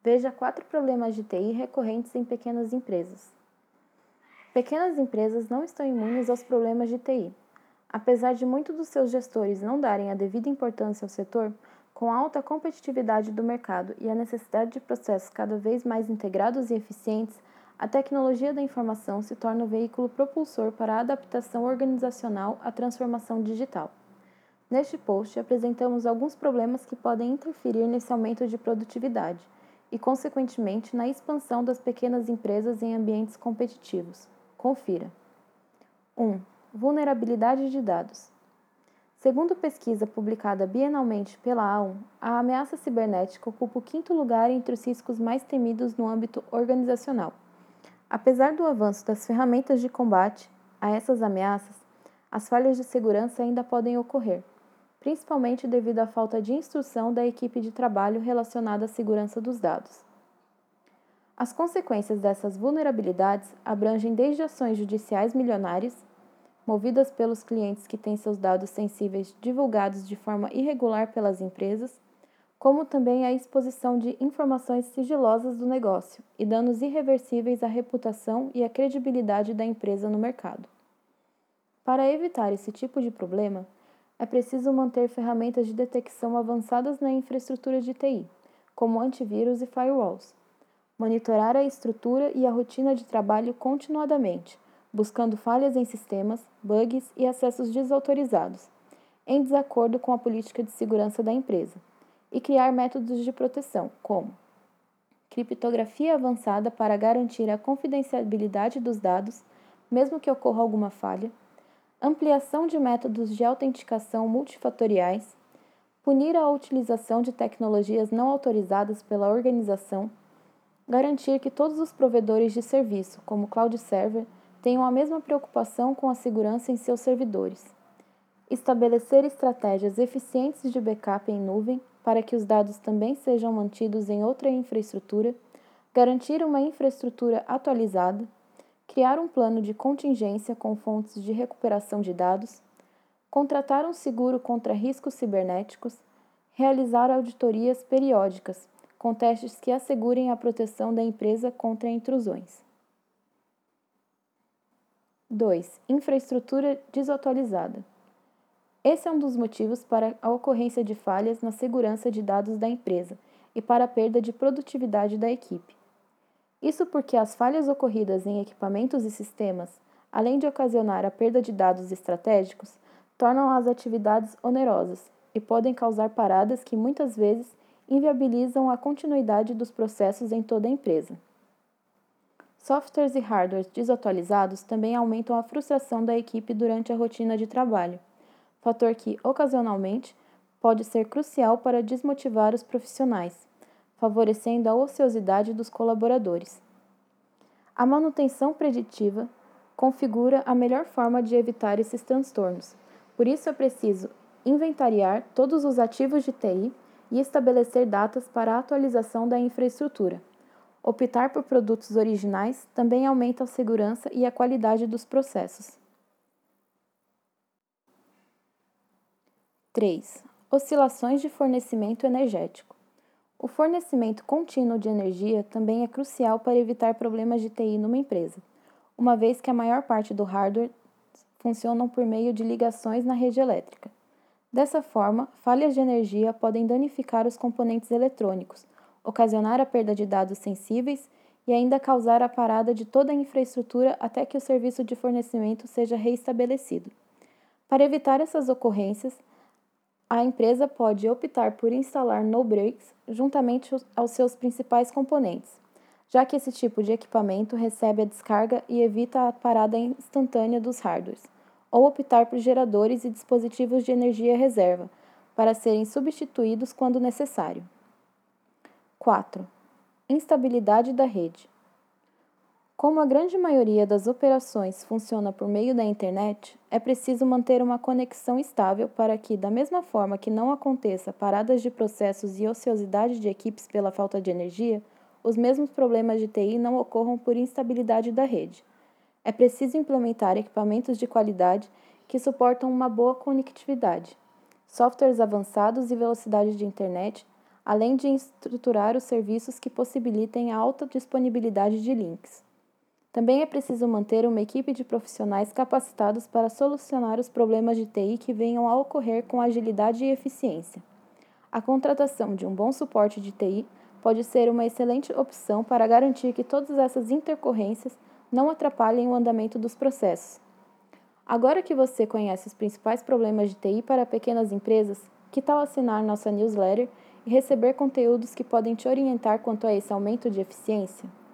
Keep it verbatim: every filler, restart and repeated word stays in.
Veja quatro problemas de T I recorrentes em pequenas empresas. Pequenas empresas não estão imunes aos problemas de T I. Apesar de muitos dos seus gestores não darem a devida importância ao setor, com a alta competitividade do mercado e a necessidade de processos cada vez mais integrados e eficientes, a tecnologia da informação se torna o veículo propulsor para a adaptação organizacional à transformação digital. Neste post, apresentamos alguns problemas que podem interferir nesse aumento de produtividade e, consequentemente, na expansão das pequenas empresas em ambientes competitivos. Confira. um. Vulnerabilidade de dados. Segundo pesquisa publicada bienalmente pela A um, a ameaça cibernética ocupa o quinto lugar entre os riscos mais temidos no âmbito organizacional. Apesar do avanço das ferramentas de combate a essas ameaças, as falhas de segurança ainda podem ocorrer, principalmente devido à falta de instrução da equipe de trabalho relacionada à segurança dos dados. As consequências dessas vulnerabilidades abrangem desde ações judiciais milionárias, movidas pelos clientes que têm seus dados sensíveis divulgados de forma irregular pelas empresas, como também a exposição de informações sigilosas do negócio e danos irreversíveis à reputação e à credibilidade da empresa no mercado. Para evitar esse tipo de problema, é preciso manter ferramentas de detecção avançadas na infraestrutura de T I, como antivírus e firewalls. Monitorar a estrutura e a rotina de trabalho continuadamente, buscando falhas em sistemas, bugs e acessos desautorizados, em desacordo com a política de segurança da empresa, e criar métodos de proteção, como criptografia avançada para garantir a confidencialidade dos dados, mesmo que ocorra alguma falha, ampliação de métodos de autenticação multifatoriais, punir a utilização de tecnologias não autorizadas pela organização, garantir que todos os provedores de serviço, como cloud server, tenham a mesma preocupação com a segurança em seus servidores, estabelecer estratégias eficientes de backup em nuvem para que os dados também sejam mantidos em outra infraestrutura, garantir uma infraestrutura atualizada, criar um plano de contingência com fontes de recuperação de dados, contratar um seguro contra riscos cibernéticos, realizar auditorias periódicas, com testes que assegurem a proteção da empresa contra intrusões. dois. Infraestrutura desatualizada. Esse é um dos motivos para a ocorrência de falhas na segurança de dados da empresa e para a perda de produtividade da equipe. Isso porque as falhas ocorridas em equipamentos e sistemas, além de ocasionar a perda de dados estratégicos, tornam as atividades onerosas e podem causar paradas que muitas vezes inviabilizam a continuidade dos processos em toda a empresa. Softwares e hardwares desatualizados também aumentam a frustração da equipe durante a rotina de trabalho, fator que, ocasionalmente, pode ser crucial para desmotivar os profissionais, favorecendo a ociosidade dos colaboradores. A manutenção preditiva configura a melhor forma de evitar esses transtornos, por isso é preciso inventariar todos os ativos de T I e estabelecer datas para a atualização da infraestrutura. Optar por produtos originais também aumenta a segurança e a qualidade dos processos. três. Oscilações de fornecimento energético. O fornecimento contínuo de energia também é crucial para evitar problemas de T I numa empresa, uma vez que a maior parte do hardware funcionam por meio de ligações na rede elétrica. Dessa forma, falhas de energia podem danificar os componentes eletrônicos, ocasionar a perda de dados sensíveis e ainda causar a parada de toda a infraestrutura até que o serviço de fornecimento seja reestabelecido. Para evitar essas ocorrências, a empresa pode optar por instalar no-breaks juntamente aos seus principais componentes, já que esse tipo de equipamento recebe a descarga e evita a parada instantânea dos hardwares, ou optar por geradores e dispositivos de energia reserva, para serem substituídos quando necessário. quatro. Instabilidade da rede. Como a grande maioria das operações funciona por meio da internet, é preciso manter uma conexão estável para que, da mesma forma que não aconteça paradas de processos e ociosidade de equipes pela falta de energia, os mesmos problemas de T I não ocorram por instabilidade da rede. É preciso implementar equipamentos de qualidade que suportam uma boa conectividade, softwares avançados e velocidade de internet, além de estruturar os serviços que possibilitem a alta disponibilidade de links. Também é preciso manter uma equipe de profissionais capacitados para solucionar os problemas de T I que venham a ocorrer com agilidade e eficiência. A contratação de um bom suporte de T I pode ser uma excelente opção para garantir que todas essas intercorrências não atrapalhem o andamento dos processos. Agora que você conhece os principais problemas de T I para pequenas empresas, que tal assinar nossa newsletter e receber conteúdos que podem te orientar quanto a esse aumento de eficiência?